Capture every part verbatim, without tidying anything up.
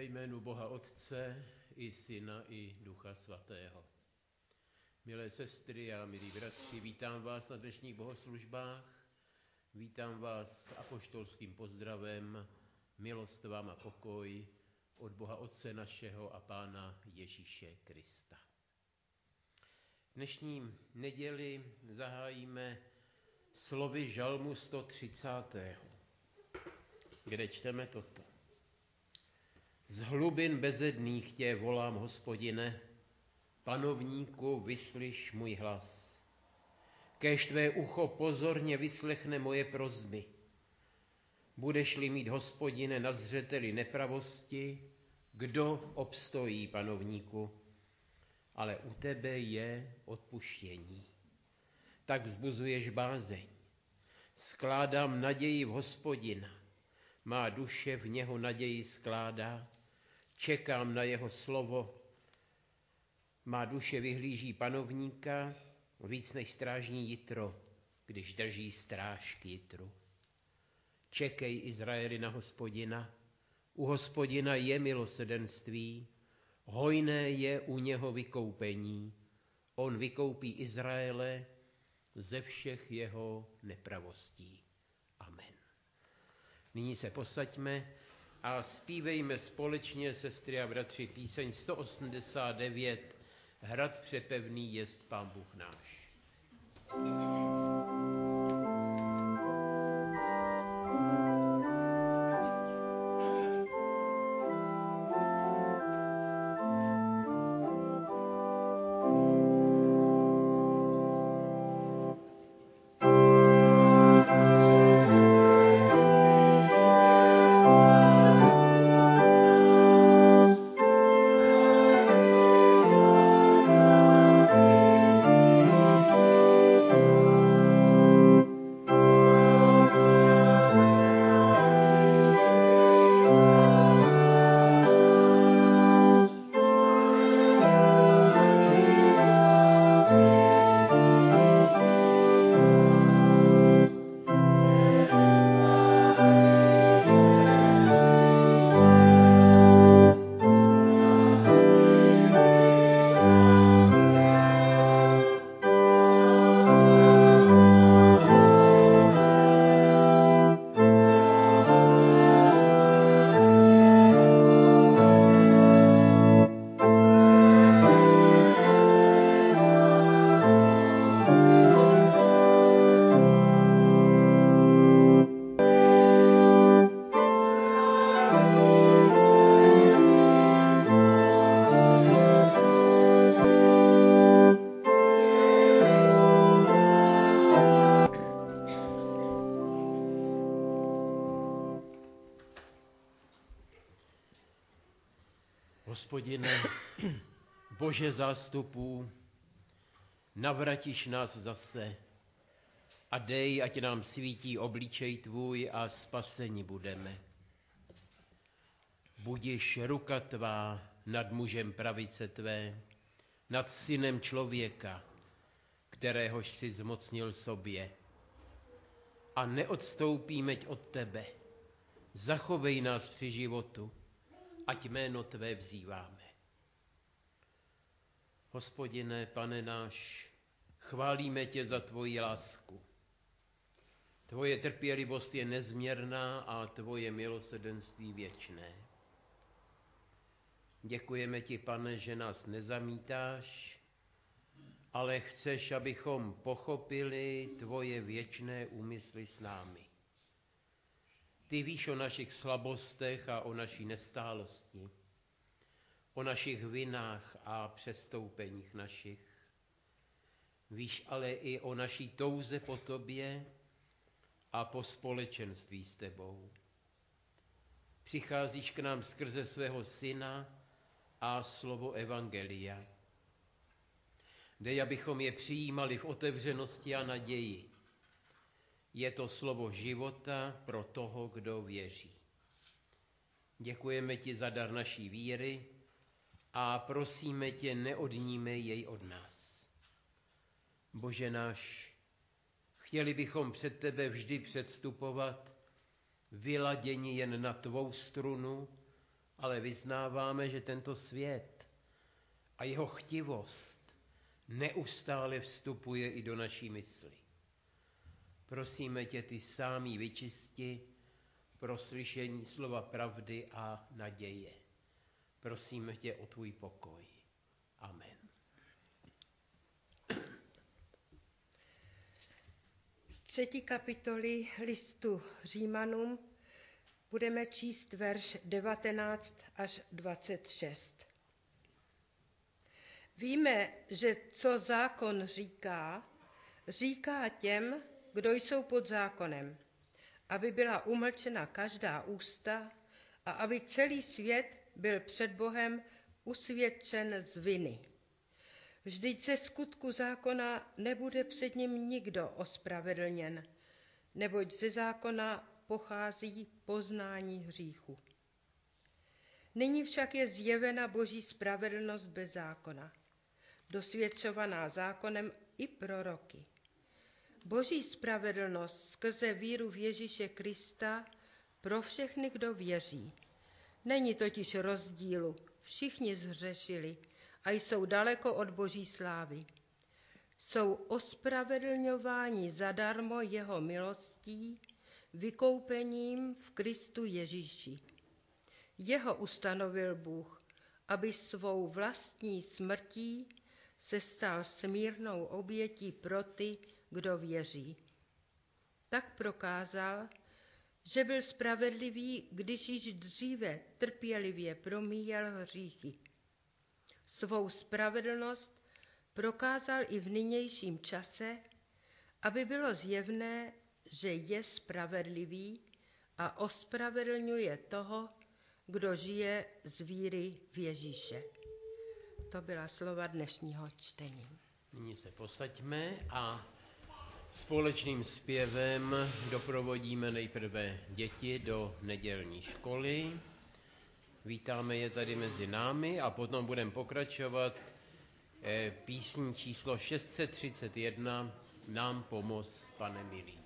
Ve jménu Boha Otce i Syna i Ducha Svatého. Milé sestry a milí bratři, vítám vás na dnešních bohoslužbách. Vítám vás apoštolským pozdravem, milost vám a pokoj od Boha Otce našeho a Pána Ježíše Krista. Dnešní neděli zahájíme slovy žalmu sto třicátého kde čteme toto. Z hlubin bezedných tě volám, Hospodine, panovníku, vyslyš můj hlas. Kéž tvé ucho pozorně vyslechne moje prosby. Budeš-li mít, Hospodine, na zřeteli nepravosti, kdo obstojí, panovníku? Ale u tebe je odpuštění. Tak vzbuzuješ bázeň. Skládám naději v Hospodina. Má duše v něho naději skládá. Čekám na jeho slovo. Má duše vyhlíží panovníka víc než strážní jitro, když drží stráž k jitru. Čekej, Izraeli, na Hospodina. U Hospodina je milosrdenství, hojné je u něho vykoupení. On vykoupí Izraele ze všech jeho nepravostí. Amen. Nyní se posaďme a zpívejme společně, sestry a bratři, píseň sto osmdesát devět, Hrad přepevný jest Pán Bůh náš. Hospodine, Bože zástupů, navratíš nás zase a dej, ať nám svítí obličej tvůj a spaseni budeme. Budiš ruka tvá nad mužem pravice tvé, nad synem člověka, kteréhož si zmocnil sobě. A neodstoupímeť od tebe, zachovej nás při životu, ať jméno tvé vzýváme. Hospodine, Pane náš, chválíme tě za tvoji lásku. Tvoje trpělivost je nezměrná a tvoje milosrdenství věčné. Děkujeme ti, Pane, že nás nezamítáš, ale chceš, abychom pochopili tvoje věčné úmysly s námi. Ty víš o našich slabostech a o naší nestálosti, o našich vinách a přestoupeních našich. Víš ale i o naší touze po tobě a po společenství s tebou. Přicházíš k nám skrze svého syna a slovo evangelia. Dej, abychom je přijímali v otevřenosti a naději. Je to slovo života pro toho, kdo věří. Děkujeme ti za dar naší víry a prosíme tě, neodnímej jej od nás. Bože náš, chtěli bychom před tebe vždy předstupovat, vyladěni jen na tvou strunu ale vyznáváme, že tento svět a jeho chtivost neustále vstupuje i do naší mysli. Prosíme tě, ty sám ji vyčisti pro slyšení slova pravdy a naděje. Prosíme tě o tvůj pokoj. Amen. Z třetí kapitoly listu Římanům budeme číst verš devatenáct až dvacet šest. Víme, že co zákon říká, říká těm, kdo jsou pod zákonem, aby byla umlčena každá ústa a aby celý svět byl před Bohem usvědčen z viny. Vždyť ze skutku zákona nebude před ním nikdo ospravedlněn, neboť ze zákona pochází poznání hříchu. Nyní však je zjevena Boží spravedlnost bez zákona, dosvědčovaná zákonem i proroky. Boží spravedlnost skrze víru v Ježíše Krista pro všechny, kdo věří. Není totiž rozdílu, všichni zhřešili a jsou daleko od Boží slávy. Jsou ospravedlňováni zadarmo jeho milostí, vykoupením v Kristu Ježíši. Jeho ustanovil Bůh, aby svou vlastní smrtí se stal smírnou obětí pro ty, kdo věří. Tak prokázal, že byl spravedlivý, když již dříve trpělivě promíjel hříchy. Svou spravedlnost prokázal i v nynějším čase, aby bylo zjevné, že je spravedlivý a ospravedlňuje toho, kdo žije z víry v Ježíše. To byla slova dnešního čtení. Nyní se posaďme a společným zpěvem doprovodíme nejprve děti do nedělní školy. Vítáme je tady mezi námi a potom budeme pokračovat písní číslo šest set třicet jedna Nám pomoz, Pane milý.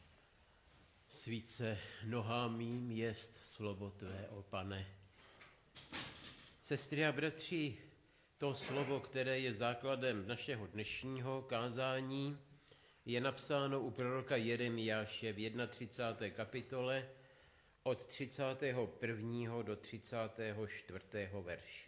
Svíce nohám mým jest slovo tvé, o Pane. Sestry a bratři, to slovo, které je základem našeho dnešního kázání, je napsáno u proroka Jeremiáše v třicáté první kapitole od třicátého prvního do třicátého čtvrtého verše.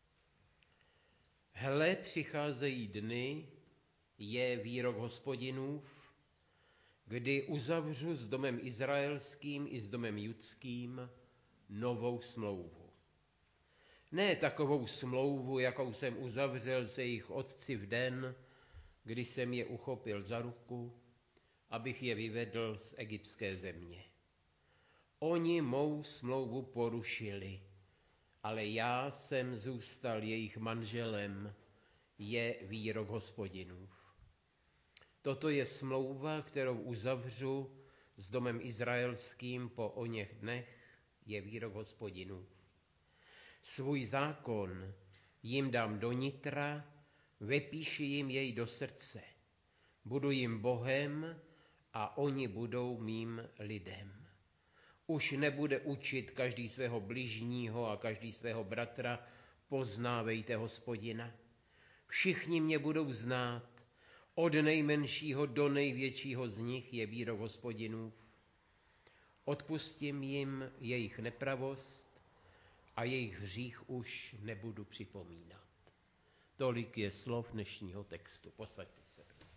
Hle, přicházejí dny, je výrok Hospodinův, kdy uzavřu s domem izraelským i s domem judským novou smlouvu. Ne takovou smlouvu, jakou jsem uzavřel se jejich otci v den, kdy jsem je uchopil za ruku, abych je vyvedl z egyptské země. Oni mou smlouvu porušili, ale já jsem zůstal jejich manželem, je výrok Hospodinův. Toto je smlouva, kterou uzavřu s domem izraelským po oněch dnech, je výrok Hospodinův. Svůj zákon jim dám do nitra, vepíši jim jej do srdce. Budu jim Bohem a oni budou mým lidem. Už nebude učit každý svého bližního a každý svého bratra, poznávejte Hospodina. Všichni mě budou znát, od nejmenšího do největšího z nich, je výrok Hospodinův. Odpustím jim jejich nepravost a jejich hřích už nebudu připomínat. Tolik je slov dnešního textu. Posaďte se, prosím.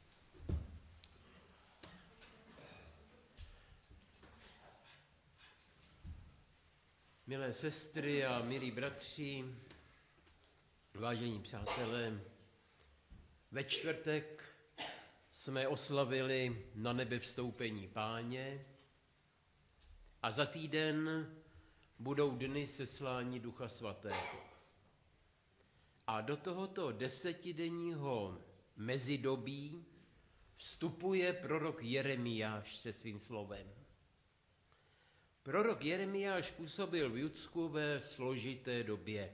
Milé sestry a milí bratři, vážení přátelé, ve čtvrtek jsme oslavili na nebe vstoupení Páně a za týden budou dny seslání Ducha Svatého. A do tohoto desetidenního mezidobí vstupuje prorok Jeremiáš se svým slovem. Prorok Jeremiáš působil v Judsku ve složité době.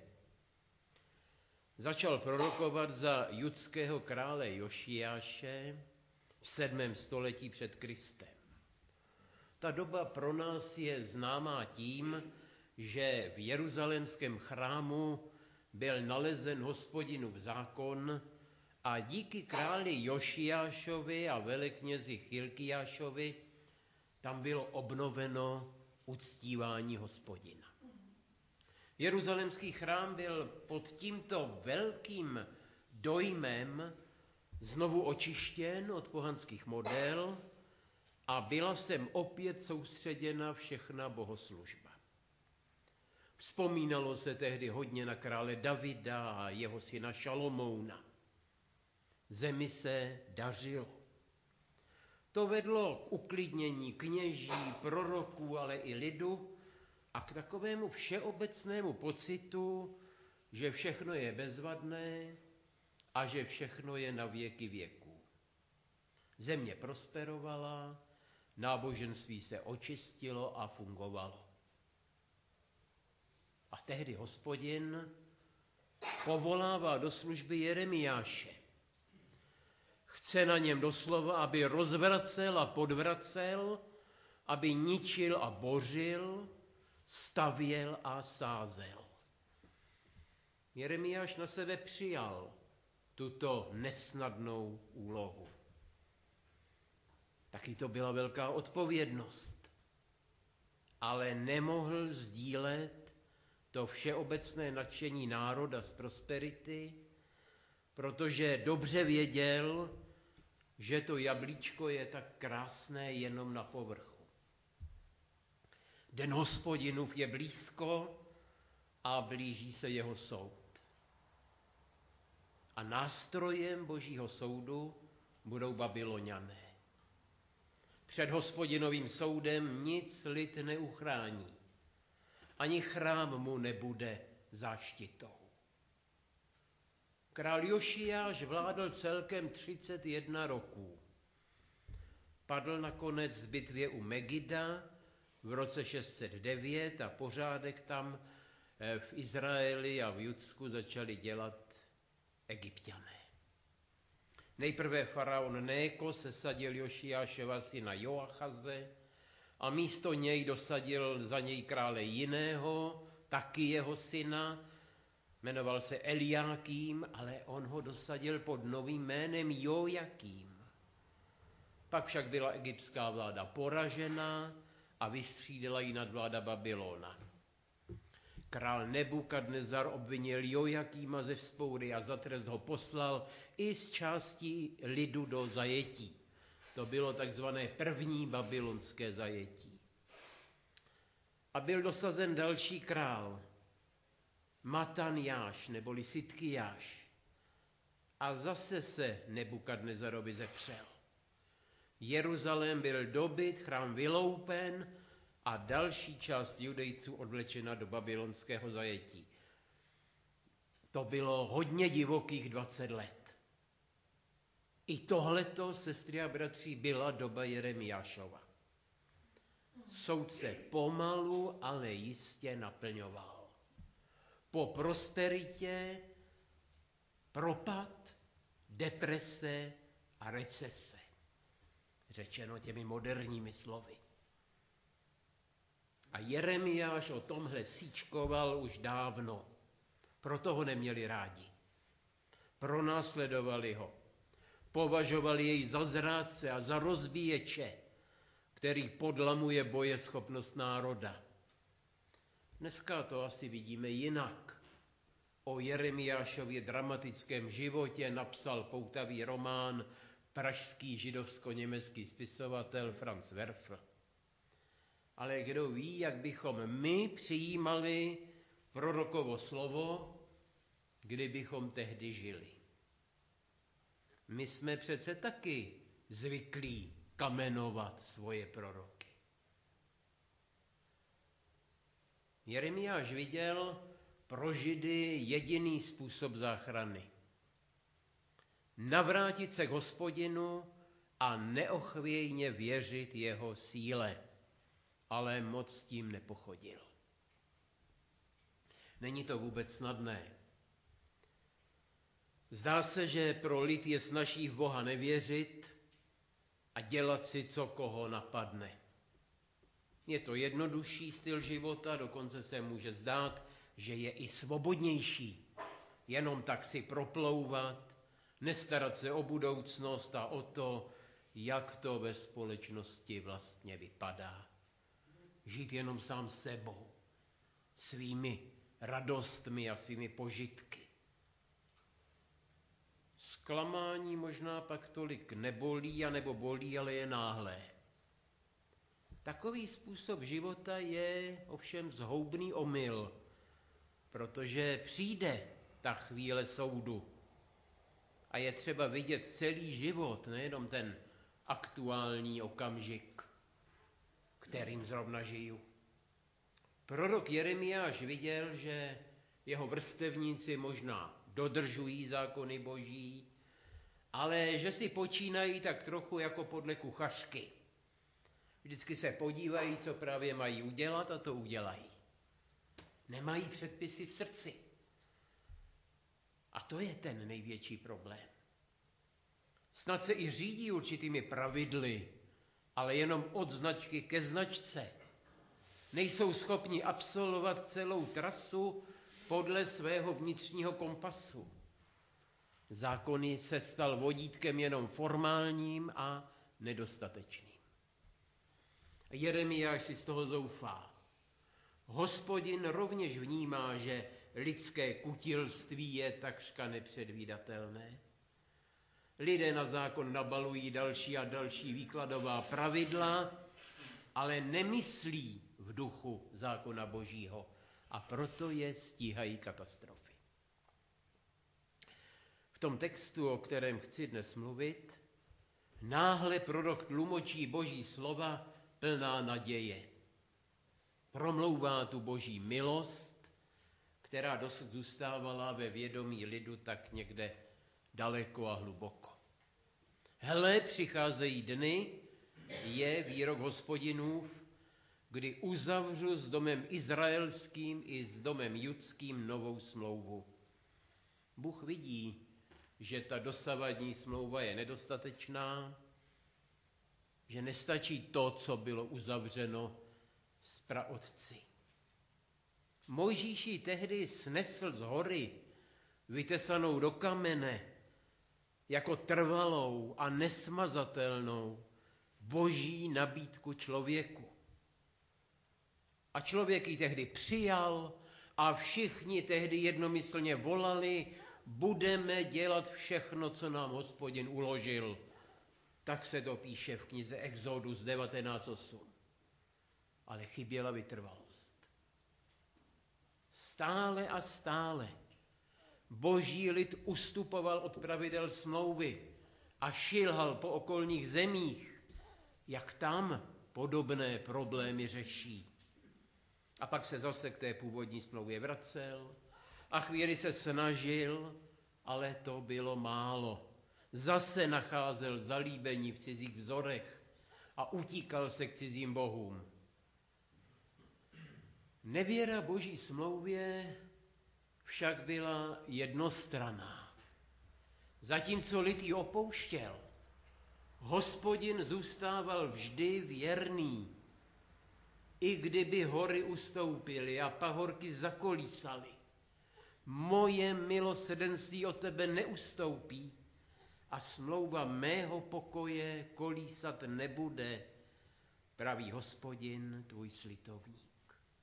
Začal prorokovat za judského krále Jošiáše v sedmém století před Kristem. Ta doba pro nás je známá tím, že v jeruzalémském chrámu byl nalezen Hospodinův zákon a díky králi Jošiášovi a veleknězi Chilkiášovi tam bylo obnoveno uctívání Hospodina. Jeruzalémský chrám byl pod tímto velkým dojmem znovu očištěn od pohanských model a byla sem opět soustředěna všechna bohoslužba. Vzpomínalo se tehdy hodně na krále Davida a jeho syna Šalomouna. Zemi se dařilo. To vedlo k uklidnění kněží, proroků, ale i lidu a k takovému všeobecnému pocitu, že všechno je bezvadné a že všechno je na věky věků. Země prosperovala, náboženství se očistilo a fungovalo. A tehdy Hospodin povolává do služby Jeremiáše. Chce na něm doslova, aby rozvracel a podvracel, aby ničil a bořil, stavěl a sázel. Jeremiáš na sebe přijal tuto nesnadnou úlohu. Taky to byla velká odpovědnost. Ale nemohl sdílet to všeobecné nadšení národa z prosperity, protože dobře věděl, že to jablíčko je tak krásné jenom na povrchu. Den Hospodinův je blízko a blíží se jeho soud. A nástrojem Božího soudu budou Babyloniané. Před Hospodinovým soudem nic lid neuchrání. Ani chrám mu nebude záštitou. Král Jošiáš vládl celkem třicet jedna roků. Padl nakonec v bitvě u Megida v roce šest set devět a pořádek tam v Izraeli a v Judsku začali dělat Egypťané. Nejprve faraon Néko sesadil Jošiášova syna Joachaze a místo něj dosadil za něj krále jiného, taky jeho syna, jmenoval se Eliákým, ale on ho dosadil pod novým jménem Jojakým. Pak však byla egyptská vláda poražena a vystřídala ji nadvláda Babylona. Král Nebukadnezar obvinil Jojakýma ze vzpoury a za trest ho poslal i z částí lidu do zajetí. To bylo takzvané první babylonské zajetí. A byl dosazen další král, Matanjáš neboli Sitkijáš. A zase se Nebukadnezarovi zepřel. Jeruzalém byl dobyt, chrám vyloupen a další část Judejců odvlečena do babylonského zajetí. To bylo hodně divokých dvacet let. I tohleto, sestry a bratři, byla doba Jeremiášova. Soud se pomalu, ale jistě naplňoval. Po prosperitě propad, deprese a recese. Řečeno těmi moderními slovy. A Jeremiáš o tomhle síčkoval už dávno. Proto ho neměli rádi. Pronásledovali ho. Považovali jej za zrádce a za rozbíječe, který podlamuje bojeschopnost národa. Dneska to asi vidíme jinak. O Jeremiášově dramatickém životě napsal poutavý román pražský židovsko-německý spisovatel Franz Werfel. Ale kdo ví, jak bychom my přijímali prorokovo slovo, kdybychom tehdy žili. My jsme přece taky zvyklí kamenovat svoje proroky. Jeremiáš viděl pro Židy jediný způsob záchrany. Navrátit se k Hospodinu a neochvějně věřit jeho síle. Ale moc s tím nepochodil. Není to vůbec snadné. Zdá se, že pro lid je snazší v Boha nevěřit a dělat si, co koho napadne. Je to jednodušší styl života, dokonce se může zdát, že je i svobodnější. Jenom tak si proplouvat, nestarat se o budoucnost a o to, jak to ve společnosti vlastně vypadá. Žít jenom sám sebou, svými radostmi a svými požitky. Zklamání možná pak tolik nebolí, anebo bolí, ale je náhlé. Takový způsob života je ovšem zhoubný omyl, protože přijde ta chvíle soudu a je třeba vidět celý život, nejenom ten aktuální okamžik, kterým zrovna žiju. Prorok Jeremiáš viděl, že jeho vrstevníci možná dodržují zákony boží, ale že si počínají tak trochu jako podle kuchařky. Vždycky se podívají, co právě mají udělat a to udělají. Nemají předpisy v srdci. A to je ten největší problém. Snad se i řídí určitými pravidly, ale jenom od značky ke značce. Nejsou schopni absolvovat celou trasu podle svého vnitřního kompasu. Zákon se stal vodítkem jenom formálním a nedostatečným. Jeremiáš si z toho zoufá. Hospodin rovněž vnímá, že lidské kutilství je takřka nepředvídatelné. Lidé na zákon nabalují další a další výkladová pravidla, ale nemyslí v duchu zákona božího a proto je stíhají katastrofy. V tom textu, o kterém chci dnes mluvit, náhle prorok tlumočí boží slova plná naděje. Promlouvá tu boží milost, která dosud zůstávala ve vědomí lidu tak někde daleko a hluboko. Hele, přicházejí dny, je výrok Hospodinův, kdy uzavřu s domem izraelským i s domem judským novou smlouvu. Bůh vidí, že ta dosavadní smlouva je nedostatečná, že nestačí to, co bylo uzavřeno s praotci. Mojžíš ji tehdy snesl z hory, vytesanou do kamene, jako trvalou a nesmazatelnou boží nabídku člověku. A člověk ji tehdy přijal a všichni tehdy jednomyslně volali, budeme dělat všechno, co nám Hospodin uložil. Tak se to píše v knize Exodus devatenáct osm. Ale chyběla vytrvalost. Stále a stále boží lid ustupoval od pravidel smlouvy a šilhal po okolních zemích, jak tam podobné problémy řeší. A pak se zase k té původní smlouvě vracel a chvíli se snažil, ale to bylo málo. Zase nacházel zalíbení v cizích vzorech a utíkal se k cizím bohům. Nevěra boží smlouvě však byla jednostranná. Zatímco lid ji opouštěl, Hospodin zůstával vždy věrný, i kdyby hory ustoupily a pahorky zakolísaly. Moje milosrdenství od tebe neustoupí a smlouva mého pokoje kolísat nebude, praví Hospodin, tvůj slitovník.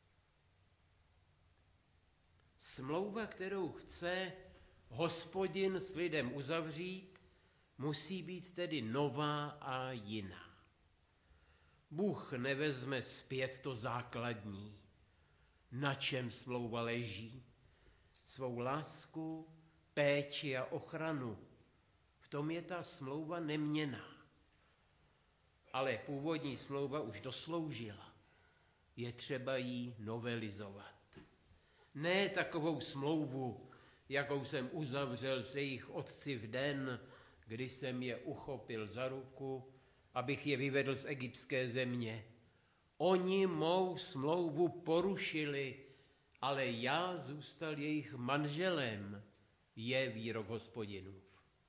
Smlouva, kterou chce Hospodin s lidem uzavřít, musí být tedy nová a jiná. Bůh nevezme zpět to základní, na čem smlouva leží, svou lásku, péči a ochranu. V tom je ta smlouva neměnná. Ale původní smlouva už dosloužila. Je třeba ji novelizovat. Ne takovou smlouvu, jakou jsem uzavřel s jejich otci v den, kdy jsem je uchopil za ruku, abych je vyvedl z egyptské země. Oni mou smlouvu porušili, ale já zůstal jejich manželem, je výrok Hospodinův.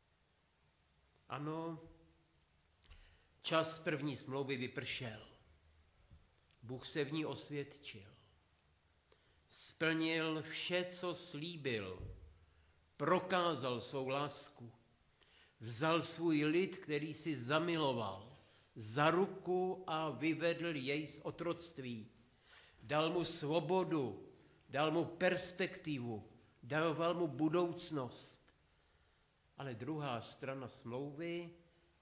Ano, čas první smlouvy vypršel. Bůh se v ní osvědčil. Splnil vše, co slíbil. Prokázal svou lásku. Vzal svůj lid, který si zamiloval, za ruku a vyvedl jej z otroctví. Dal mu svobodu, dal mu perspektivu, daroval mu budoucnost. Ale druhá strana smlouvy,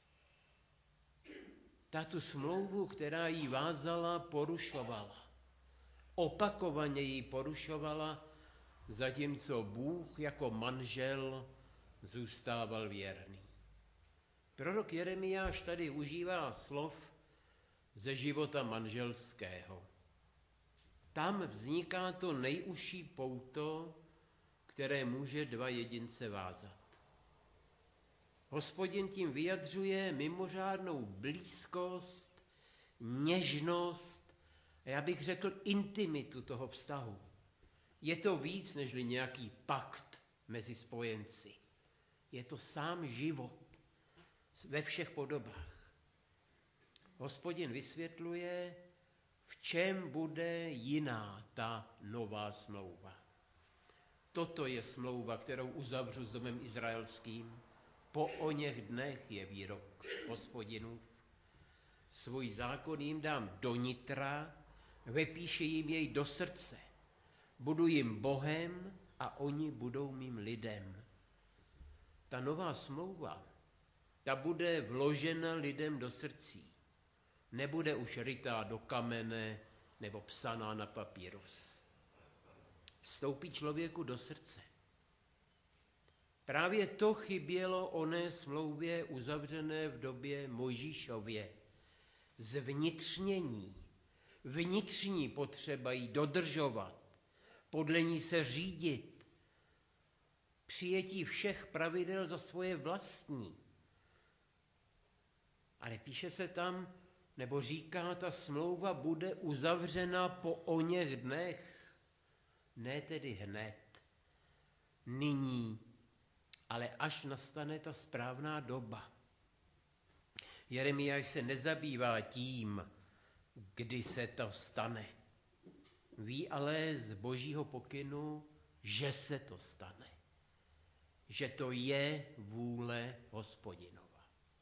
ta tu smlouvu, která jí vázala, porušovala. Opakovaně ji porušovala, zatímco Bůh jako manžel zůstával věrný. Prorok Jeremiáš tady užívá slov ze života manželského. Tam vzniká to nejužší pouto, které může dva jedince vázat. Hospodin tím vyjadřuje mimořádnou blízkost, něžnost a já bych řekl intimitu toho vztahu. Je to víc nežli nějaký pakt mezi spojenci. Je to sám život ve všech podobách. Hospodin vysvětluje, v čem bude jiná ta nová smlouva. Toto je smlouva, kterou uzavřu s domem izraelským. Po oněch dnech je výrok Hospodinův. Svůj zákon jim dám do nitra, vepíši jim jej do srdce. Budu jim Bohem a oni budou mým lidem. Ta nová smlouva, ta bude vložena lidem do srdcí. Nebude už rytá do kamene nebo psaná na papírus. Vstoupí člověku do srdce. Právě to chybělo oné smlouvě uzavřené v době Mojžíšově. Zvnitřnění, vnitřní potřeba jí dodržovat, podle ní se řídit, přijetí všech pravidel za svoje vlastní. Ale píše se tam, nebo říká, ta smlouva bude uzavřena po oněch dnech. Ne tedy hned, nyní, ale až nastane ta správná doba. Jeremiáš se nezabývá tím, kdy se to stane. Ví ale z božího pokynu, že se to stane. Že to je vůle Hospodinova.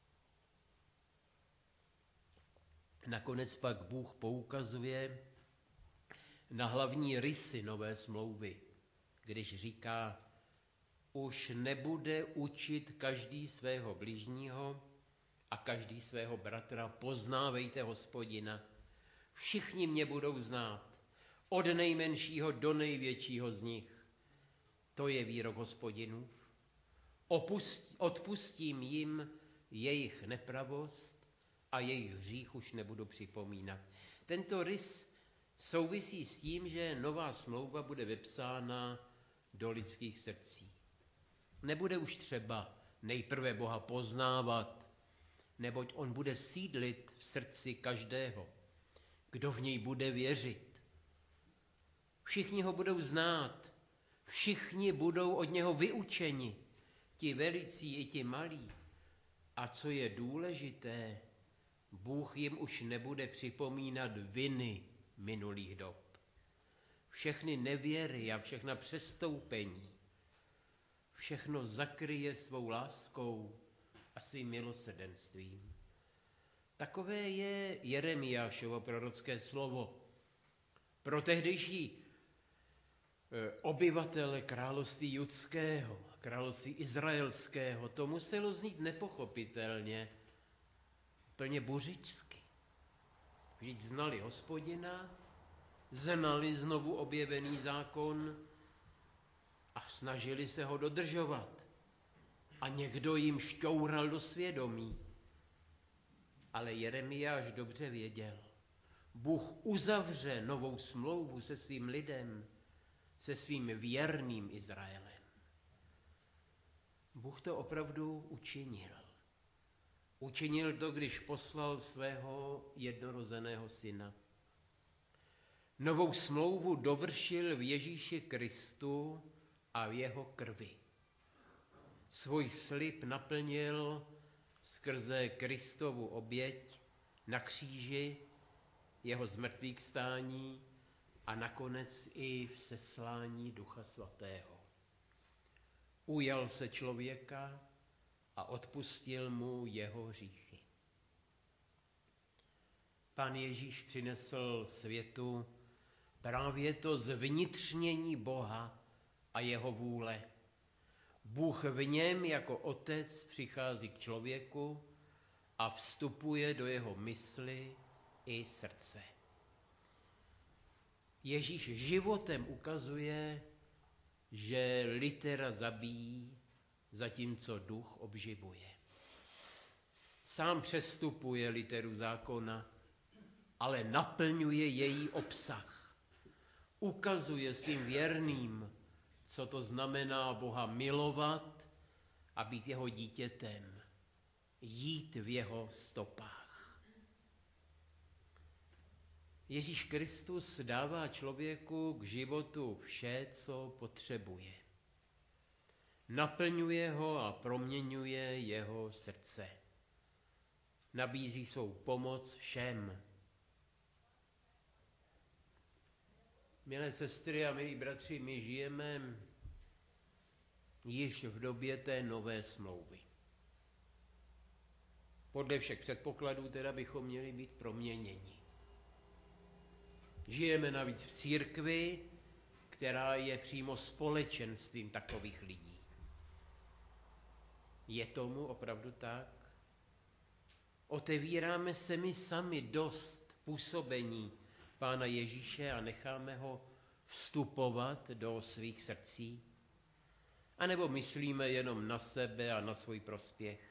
Nakonec pak Bůh poukazuje na hlavní rysy nové smlouvy, když říká, už nebude učit každý svého bližního a každý svého bratra, poznávejte Hospodina. Všichni mě budou znát, od nejmenšího do největšího z nich. To je výrok Hospodinův. Opust, odpustím jim jejich nepravost a jejich hřích už nebudu připomínat. Tento rys souvisí s tím, že nová smlouva bude vypsána do lidských srdcí. Nebude už třeba nejprve Boha poznávat, neboť on bude sídlit v srdci každého, kdo v něj bude věřit. Všichni ho budou znát, všichni budou od něho vyučeni, ti velicí i ti malí. A co je důležité, Bůh jim už nebude připomínat viny minulých dob. Všechny nevěry a všechna přestoupení, všechno zakryje svou láskou a svým milosrdenstvím. Takové je Jeremiášovo prorocké slovo. Pro tehdejší obyvatele království judského, království izraelského, to muselo znít nepochopitelně, plně buřičsky. Vždyť znali Hospodina, znali znovu objevený zákon a snažili se ho dodržovat. A někdo jim šťoural do svědomí. Ale Jeremiáš dobře věděl, Bůh uzavře novou smlouvu se svým lidem, se svým věrným Izraelem. Bůh to opravdu učinil. Učinil to, když poslal svého jednorozeného syna. Novou smlouvu dovršil v Ježíši Kristu a v jeho krvi. Svůj slib naplnil skrze Kristovu oběť na kříži, jeho zmrtvýchvstání a nakonec i v seslání Ducha Svatého. Ujal se člověka a odpustil mu jeho hříchy. Pán Ježíš přinesl světu právě to zvnitřnění Boha a jeho vůle. Bůh v něm jako otec přichází k člověku a vstupuje do jeho mysli i srdce. Ježíš životem ukazuje, že litera zabíjí, zatímco duch obživuje. Sám přestupuje literu zákona, ale naplňuje její obsah. Ukazuje svým věrným, co to znamená Boha milovat a být jeho dítětem, jít v jeho stopách. Ježíš Kristus dává člověku k životu vše, co potřebuje. Naplňuje ho a proměňuje jeho srdce. Nabízí svou pomoc všem. Milé sestry a milí bratři, my žijeme již v době té nové smlouvy. Podle všech předpokladů teda bychom měli být proměněni. Žijeme navíc v církvi, která je přímo společenstvím takových lidí. Je tomu opravdu tak? Otevíráme se my sami dost působení Pána Ježíše a necháme ho vstupovat do svých srdcí? A nebo myslíme jenom na sebe a na svůj prospěch?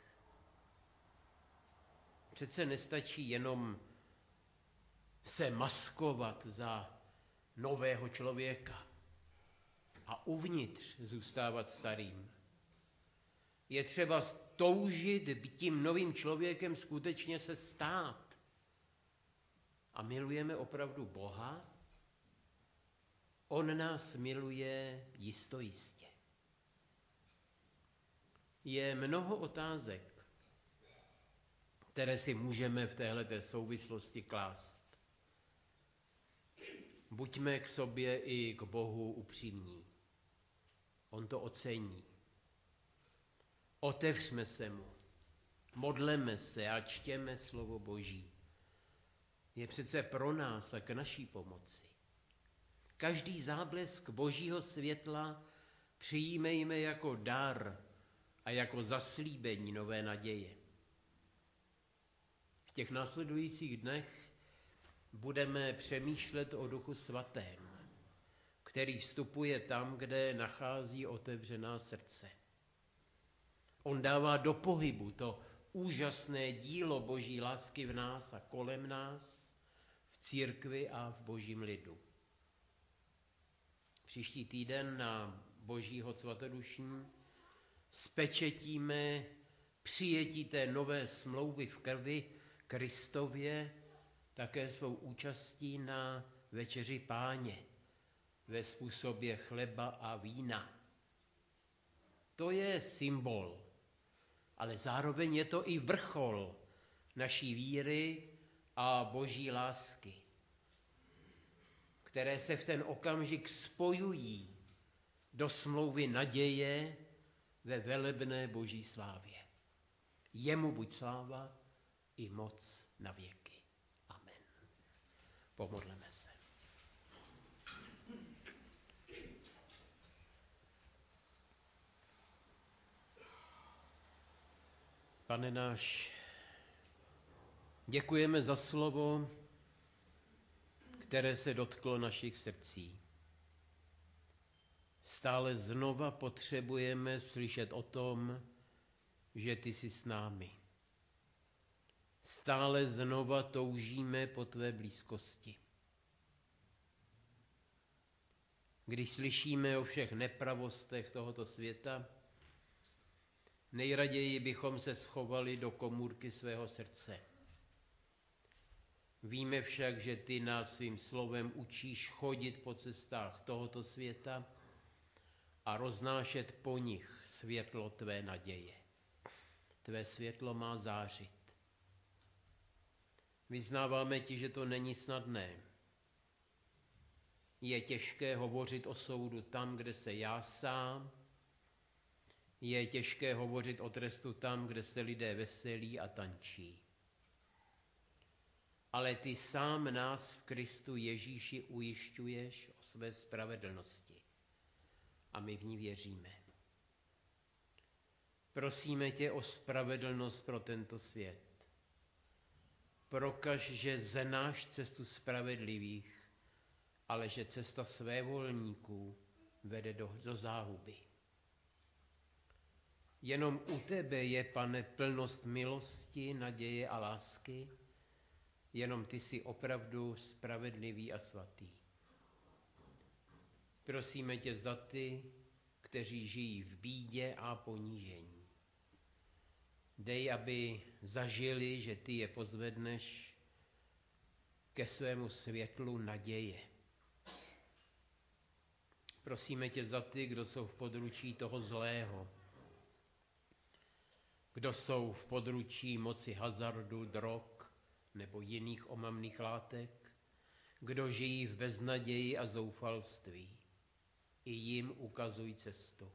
Přece nestačí jenom se maskovat za nového člověka a uvnitř zůstávat starým. Je třeba toužit tím novým člověkem skutečně se stát. A milujeme opravdu Boha? On nás miluje jistojistě. Je mnoho otázek, které si můžeme v téhleté souvislosti klást. buďme k sobě i k Bohu upřímní. On to ocení. Otevřme se mu. Modleme se a čtěme slovo Boží. Je přece pro nás a k naší pomoci. Každý záblesk Božího světla přijímejme jako dar a jako zaslíbení nové naděje. V těch následujících dnech budeme přemýšlet o Duchu Svatém, který vstupuje tam, kde nachází otevřená srdce. On dává do pohybu to úžasné dílo Boží lásky v nás a kolem nás, v církvi a v Božím lidu. Příští týden na Božího svatodušní spečetíme přijetí té nové smlouvy v krvi Kristově také svou účastí na večeři Páně ve způsobě chleba a vína. To je symbol, ale zároveň je to i vrchol naší víry a Boží lásky, které se v ten okamžik spojují do smlouvy naděje ve velebné Boží slávě. Jemu buď sláva i moc na věky. Amen. Pomodleme se. Pane náš, děkujeme za slovo, které se dotklo našich srdcí. Stále znova potřebujeme slyšet o tom, že ty jsi s námi. Stále znova toužíme po tvé blízkosti. Když slyšíme o všech nepravostech tohoto světa, nejraději bychom se schovali do komůrky svého srdce. Víme však, že ty nás svým slovem učíš chodit po cestách tohoto světa a roznášet po nich světlo tvé naděje. Tvé světlo má zářit. Vyznáváme ti, že to není snadné. Je těžké hovořit o soudu tam, kde se jásá. Je těžké hovořit o trestu tam, kde se lidé veselí a tančí. Ale ty sám nás v Kristu Ježíši ujišťuješ o své spravedlnosti. A my v ní věříme. Prosíme tě o spravedlnost pro tento svět. Prokaž, že znáš cestu spravedlivých, ale že cesta svévolníků vede do, do záhuby. Jenom u tebe je, Pane, plnost milosti, naděje a lásky. Jenom ty jsi opravdu spravedlivý a svatý. Prosíme tě za ty, kteří žijí v bídě a ponížení. Dej, aby zažili, že ty je pozvedneš ke svému světlu naděje. Prosíme tě za ty, kdo jsou v područí toho zlého, kdo jsou v područí moci hazardu, drog nebo jiných omamných látek, kdo žijí v beznaději a zoufalství. I jim ukazuj cestu.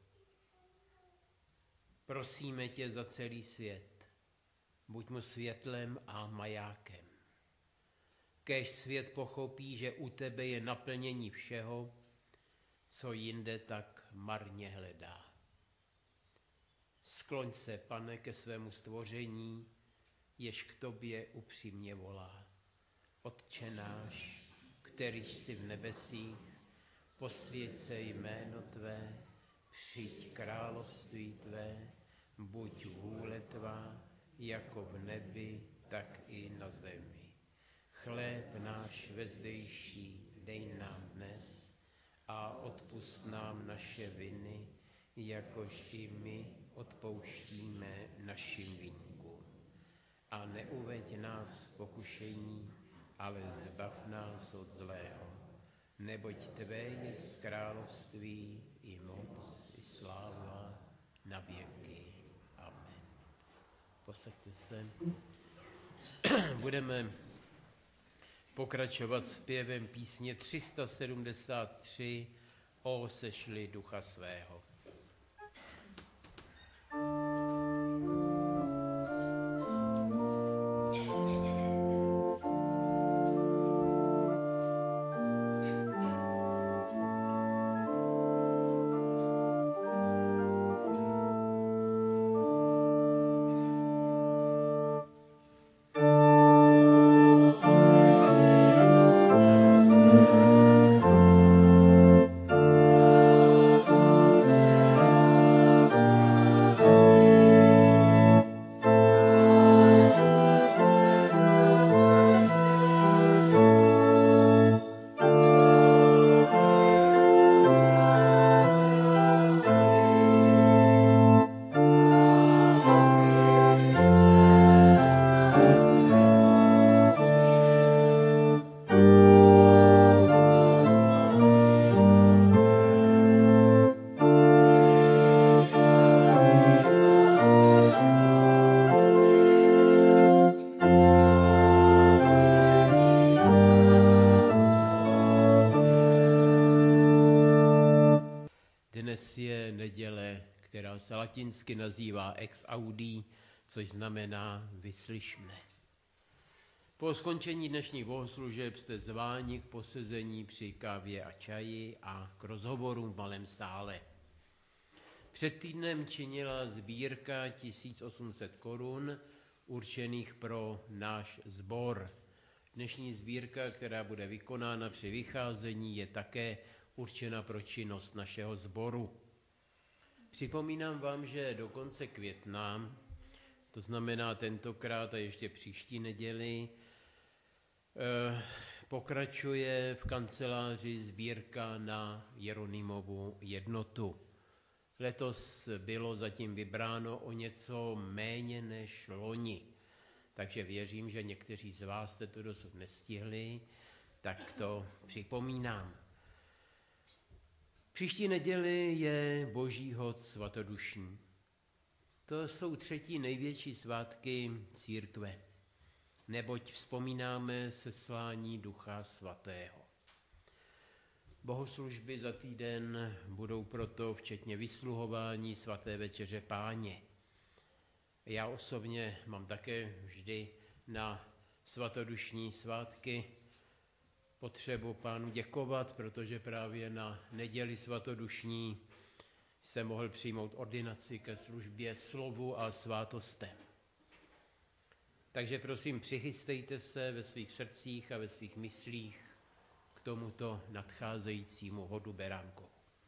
Prosíme tě za celý svět. Buď mu světlem a majákem. Kéž svět pochopí, že u tebe je naplnění všeho, co jinde tak marně hledá. Skloň se, Pane, ke svému stvoření, jež k tobě upřímně volá. Otče náš, který jsi v nebesích, posvěť se jméno tvé, přijď království tvé, buď vůle tvá, jako v nebi, tak i na zemi. Chléb náš vezdejší dej nám dnes a odpusť nám naše viny, jakož i my odpouštíme našim viníkům. A neuveď nás v pokušení, ale zbav nás od zlého. Neboť tvé jest království i moc, i sláva na věky. Amen. Posaďte se. Budeme pokračovat zpěvem písně tři sta sedmdesát tři O sešli Ducha svého. Dnes je neděle, která se latinsky nazývá ex audi, což znamená vyslyš mne. Po skončení dnešních bohoslužeb jste zváni k posezení při kávě a čaji a k rozhovorům v malém sále. Před týdnem činila sbírka tisíc osm set korun určených pro náš sbor. Dnešní sbírka, která bude vykonána při vycházení, je také určena pro činnost našeho sboru. Připomínám vám, že do konce května, to znamená tentokrát a ještě příští neděli, eh, pokračuje v kanceláři sbírka na Jeronimovu jednotu. Letos bylo zatím vybráno o něco méně než loni, takže věřím, že někteří z vás jste to dosud nestihli, tak to připomínám. Příští neděli je Boží hod svatodušní. To jsou třetí největší svátky církve, neboť vzpomínáme seslání Ducha svatého. Bohoslužby za týden budou proto včetně vysluhování svaté večeře Páně. Já osobně mám také vždy na svatodušní svátky potřebu Pánu děkovat, protože právě na neděli svatodušní jsem mohl přijmout ordinaci ke službě slovu a svátostem. Takže prosím, přichystejte se ve svých srdcích a ve svých myslích k tomuto nadcházejícímu hodu beránkovu.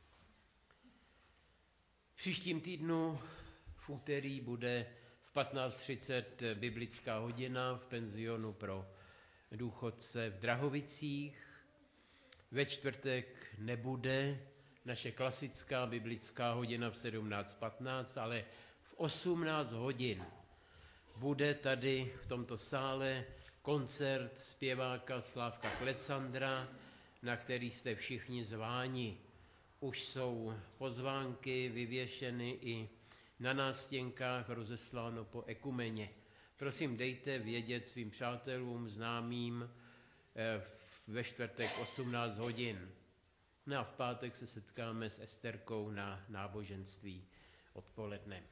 V příštím týdnu v úterý bude v patnáct třicet biblická hodina v penzionu pro důchodce v Drahovicích. Ve čtvrtek nebude naše klasická biblická hodina v sedmnáct patnáct, ale v osmnáct hodin bude tady v tomto sále koncert zpěváka Slávka Klecandra, na který jste všichni zváni. Už jsou pozvánky vyvěšeny i na nástěnkách, rozesláno po ekumeně. Prosím, dejte vědět svým přátelům, známým ve čtvrtek osmnáct hodin. No a v pátek se setkáme s Esterkou na náboženství odpoledne.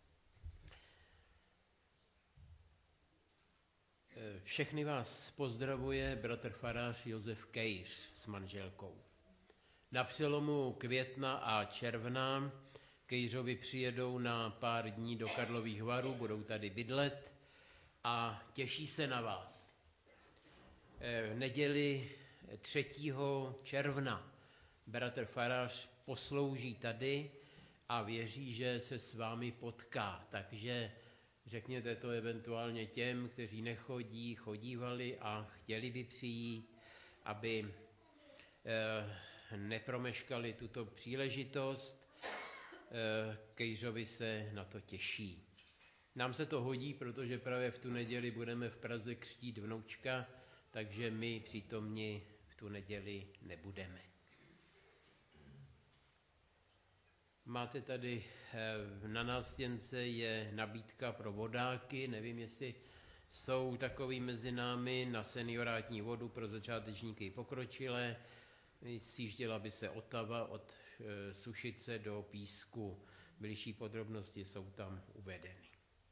Všechny vás pozdravuje bratr farář Josef Kejř s manželkou. Na přelomu května a června Kejřovi přijedou na pár dní do Karlových Varů, budou tady bydlet a těší se na vás. V neděli třetího června bratr farář poslouží tady a věří, že se s vámi potká, takže řekněte to eventuálně těm, kteří nechodí, chodívali a chtěli by přijít, aby eh, nepromeškali tuto příležitost. Eh, Kejřovi se na to těší. Nám se to hodí, protože právě v tu neděli budeme v Praze křtít vnoučka, takže my přítomni v tu neděli nebudeme. Máte tady na nástěnce je nabídka pro vodáky, nevím, jestli Jsou takový mezi námi na seniorátní vodu pro začátečníky i pokročilé. Sjížděla by se Otava od e, Sušice do Písku. Bližší podrobnosti jsou tam uvedeny.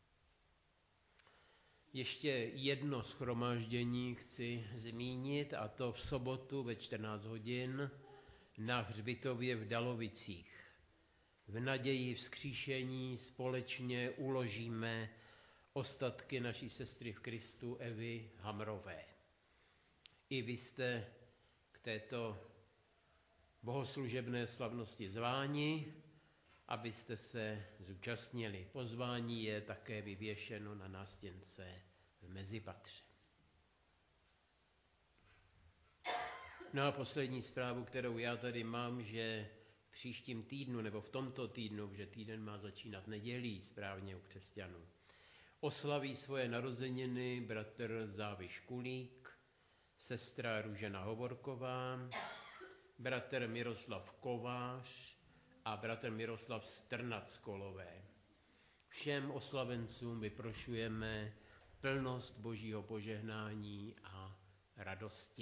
Ještě jedno shromáždění chci zmínit, a to v sobotu ve čtrnáct hodin na hřbitově v Dalovicích. V naději vzkříšení společně uložíme ostatky naší sestry v Kristu Evy Hamrové. I vy jste k této bohoslužebné slavnosti zváni, abyste se zúčastnili. Pozvání je také vyvěšeno na nástěnce v mezipatře. No a poslední zprávu, kterou já tady mám, že v příštím týdnu, nebo v tomto týdnu, že týden má začínat nedělí, správně u křesťanů, oslaví svoje narozeniny bratr Záviš Kulík, sestra Růžena Hovorková, bratr Miroslav Kovář a bratr Miroslav Strnac-Kolové. Všem oslavencům vyprošujeme plnost božího požehnání a radosti.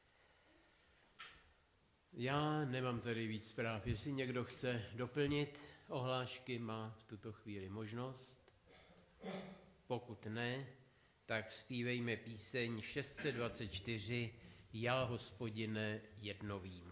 Já nemám tady víc zpráv. Jestli někdo chce doplnit ohlášky, má v tuto chvíli možnost. Pokud ne, tak zpívejme píseň šest set dvacet čtyři Já, Hospodine, jedno vím.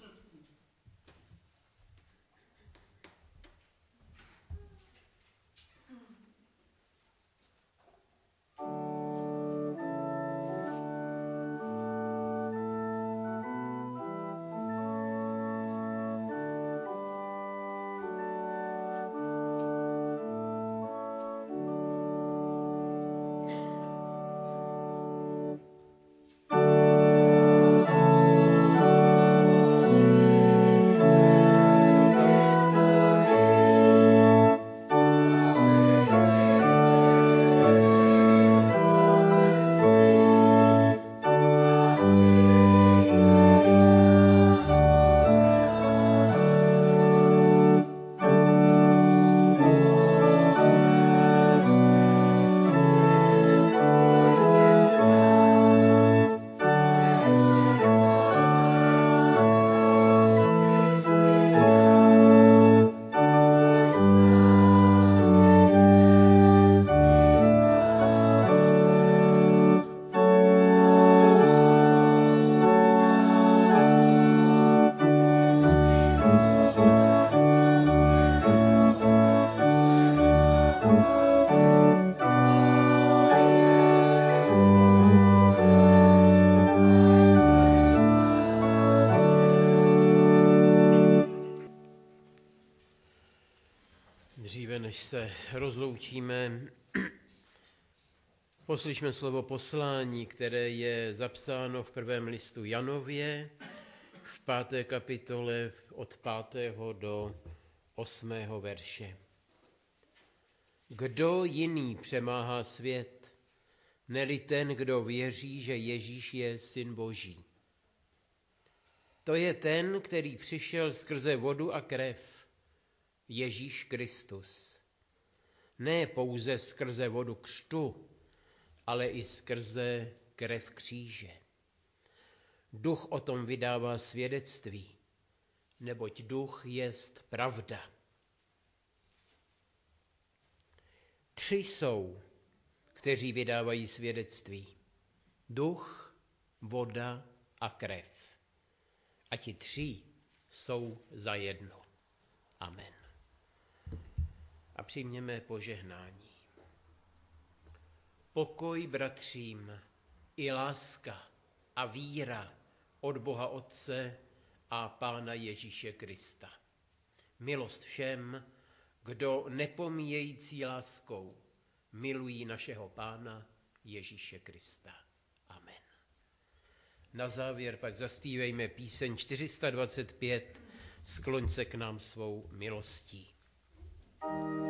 Než se rozloučíme, poslyšme slovo poslání, které je zapsáno v prvém listu Janově, v páté kapitole od pátého do osmého verše. Kdo jiný přemáhá svět, neli ten, kdo věří, že Ježíš je Syn Boží? To je ten, který přišel skrze vodu a krev, Ježíš Kristus. Ne pouze skrze vodu křtu, ale i skrze krev kříže. Duch o tom vydává svědectví, neboť duch jest pravda. Tři jsou, kteří vydávají svědectví. Duch, voda a krev. A ti tři jsou za jedno. Amen. A přijměme požehnání. Pokoj bratřím i láska a víra od Boha Otce a Pána Ježíše Krista. Milost všem, kdo nepomíjející láskou milují našeho Pána Ježíše Krista. Amen. Na závěr pak zaspívejme píseň čtyři sta dvacet pět Skloň se k nám svou milostí.